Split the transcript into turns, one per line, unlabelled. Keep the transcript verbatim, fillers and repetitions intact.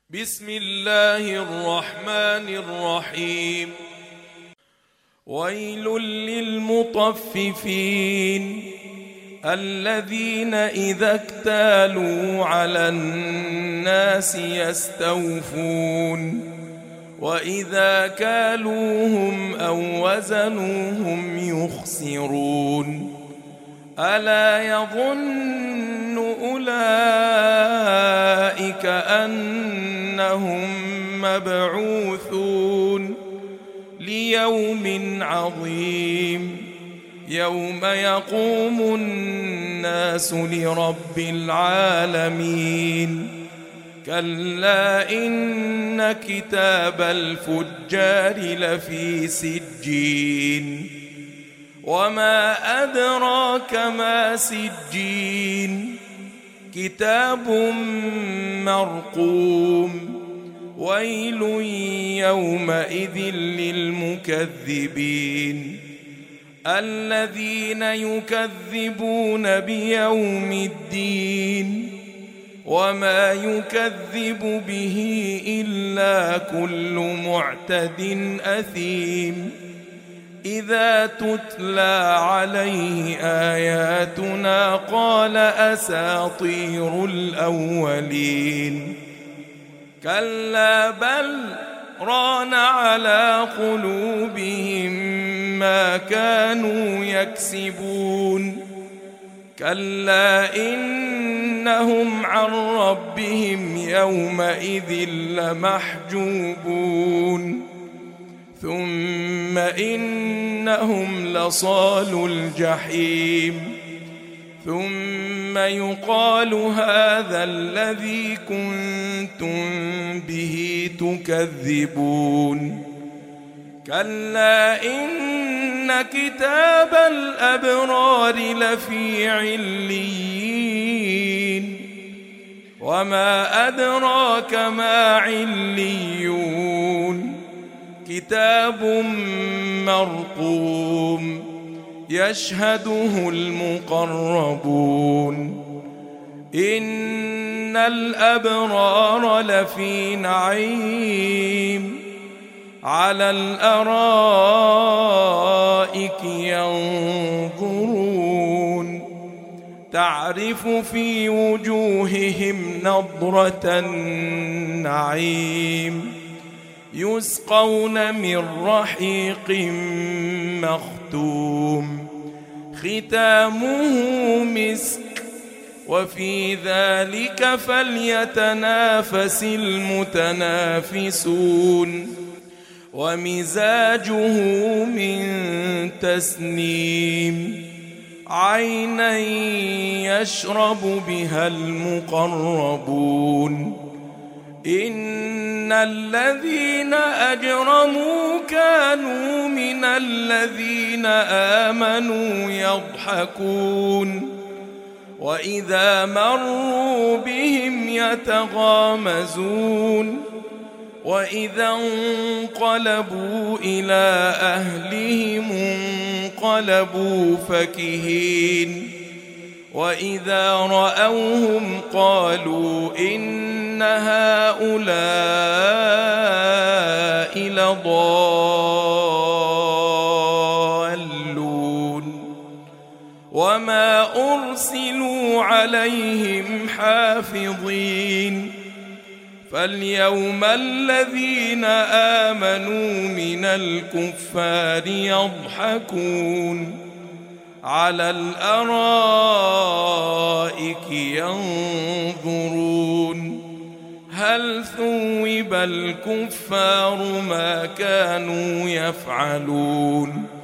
بسم الله الرحمن الرحيم. ويل للمطففين الذين إذا اكتالوا على الناس يستوفون وإذا كالوهم أو وزنوهم يخسرون. ألا يظن أولئك أنهم مبعوثون ليوم عظيم يوم يقوم الناس لرب العالمين. كلا إن كتاب الفجار لفي سجين وما أدراك ما سجين كتاب مرقوم. ويل يومئذ للمكذبين الذين يكذبون بيوم الدين وما يكذب به إلا كل معتد أثيم. إذا تتلى عليه آياتنا قال أساطير الأولين. كلا بل ران على قلوبهم ما كانوا يكسبون. كلا إنهم عن ربهم يومئذ لمحجوبون. ثم إنهم لصالو الجحيم. ثم يقال هذا الذي كنتم به تكذبون. كلا إن كتاب الأبرار لفي عليين وما أدراك ما عليون كتاب مرقوم يشهده المقربون. إن الأبرار لفي نعيم على الأرائك ينظرون تعرف في وجوههم نضرة النعيم يسقون من رحيق مختوم ختامه مسك وفي ذلك فليتنافس المتنافسون. ومزاجه من تسنيم عينا يشرب بها المقربون. إن الذين أجرموا كانوا من الذين آمنوا يضحكون وإذا مروا بهم يتغامزون. وإذا انقلبوا إلى أهلهم انقلبوا فكهين. وإذا رأوهم قالوا إن هؤلاء لضالون وما أرسلوا عليهم حافظين. فاليوم الذين آمنوا من الكفار يضحكون على الأرائك ينظرون هل ثوب الكفار ما كانوا يفعلون.